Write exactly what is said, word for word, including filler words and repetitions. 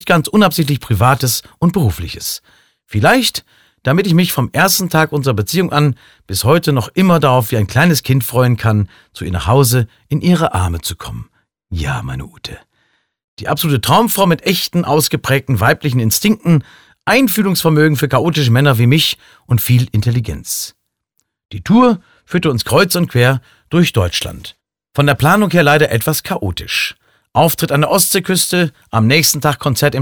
ganz unabsichtlich Privates und Berufliches. Vielleicht, damit ich mich vom ersten Tag unserer Beziehung an bis heute noch immer darauf wie ein kleines Kind freuen kann, zu ihr nach Hause in ihre Arme zu kommen. Ja, meine Ute. Die absolute Traumfrau mit echten, ausgeprägten weiblichen Instinkten, Einfühlungsvermögen für chaotische Männer wie mich und viel Intelligenz. Die Tour führte uns kreuz und quer durch Deutschland. Von der Planung her leider etwas chaotisch. Auftritt an der Ostseeküste, am nächsten Tag Konzert im